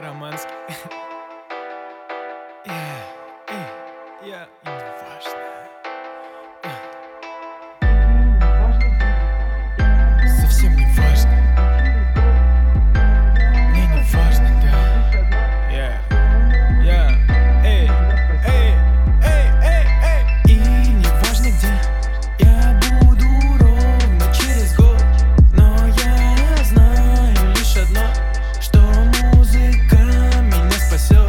Романский. Я и не важно. Совсем не важно. Мне не важно, да. И не важно где я буду ровно через год, но я знаю лишь одно, что музыка меня спасет.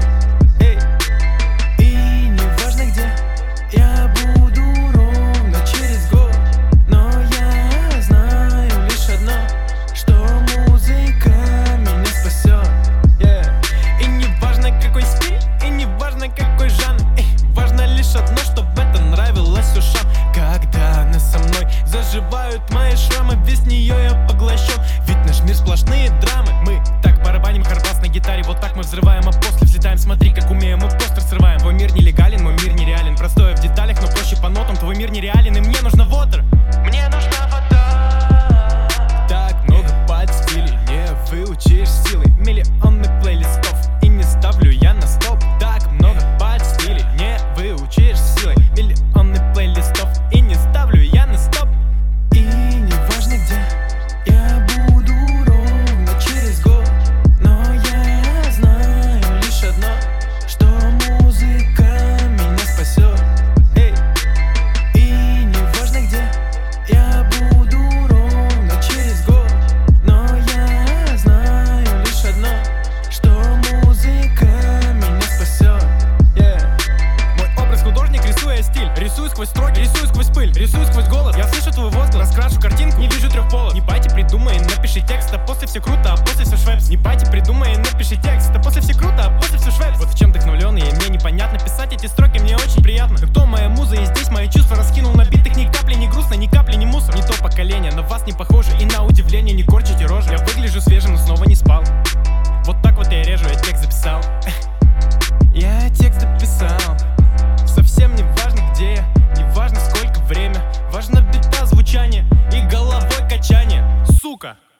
И не важно где я буду ровно через год, но я знаю лишь одно, что музыка меня спасет. И не важно какой стиль, и не важно какой жанр, важно лишь одно, чтобы это нравилось ушам. Когда она со мной, заживают мои шрамы, весь нее я поглощен. Ведь наш мир сплошные драмы. Мы так барабаним харбас на гитаре, вот так мы взрываем, а после взлетаем. Смотри, как умеем, мы постер срываем. Твой мир нелегален, мой мир нереален. Простое в деталях, но проще по нотам. Твой мир нереален, и мне нужна water. Мне нужна вода. Так много подстилей, не выучишь силой. Миллионы плейлистов, и не ставлю я на стоп. Так много подстилей, не выучишь силой. Миллионы плейлистов, и не ставлю я на стоп. И не важно где я буду ровно через год, но я знаю лишь одно, что музыка меня спасет. И не важно где я буду ровно через год, но я знаю лишь одно, что музыка меня спасет. Мой образ художник, рисуя стиль. Рисую сквозь строки, рисую сквозь пыль, рисую сквозь голос. Я слышу твой возглас, раскрашу картинку, не вижу трех полос. Не пайте, придумай, напиши текст, а после все круто, а после все швепс. Не пайте, придумай, напиши текст, а после все круто, а после все швепс. Вот в чем вдохновленный, и мне непонятно. Писать эти строки мне очень приятно. Кто моя муза, и здесь мои чувства раскинул на битых. Ни капли не грустно, ни капли не мусор. Не то поколение, на вас не похоже, и на удивление не корчите рожи. Я выгляжу свежим, но снова не спал. Вот так вот я режу, я текст записал. Я текст записал. Совсем не важно где я, не важно сколько время, важно бита, звучание и головой качание. Сука!